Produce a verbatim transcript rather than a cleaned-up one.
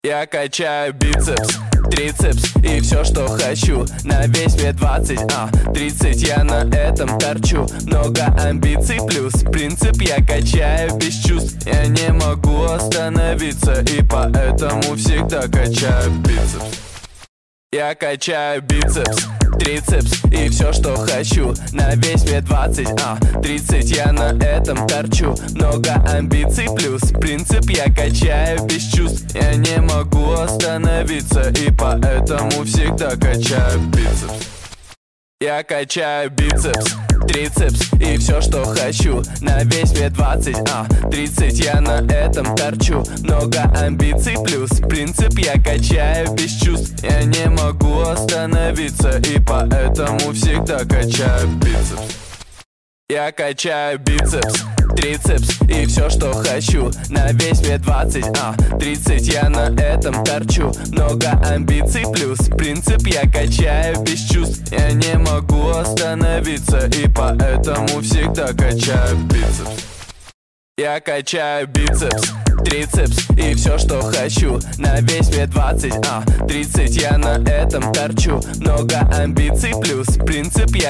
Я качаю бицепс, трицепс и все, что хочу. На весь мне двадцать, а тридцать я на этом торчу. Много амбиций плюс принцип, я качаю без чувств. Я не могу остановиться и поэтому всегда качаю бицепс. Я качаю бицепс, трицепс и все, что хочу. На весь мне двадцать, а тридцать я на этом торчу. Много амбиций плюс принцип, я качаю без чувств. Я не могу остановиться и поэтому всегда качаю бицепс. Я качаю бицепс, трицепс и все, что хочу. На весь мне двадцать, а тридцать я на этом торчу. Много амбиций плюс принцип, я качаю без чувств. Я не могу остановиться и поэтому всегда качаю бицепс. Я качаю бицепс, трицепс и все, что хочу. На весь мне двадцать, а тридцать я на этом торчу. Много амбиций плюс принцип, я качаю без чувств. Я не могу остановиться и поэтому всегда качаю бицепс. Я качаю бицепс, трицепс и все, что хочу. На весь мне двадцать, а тридцать я на этом торчу. Много амбиций плюс принцип, я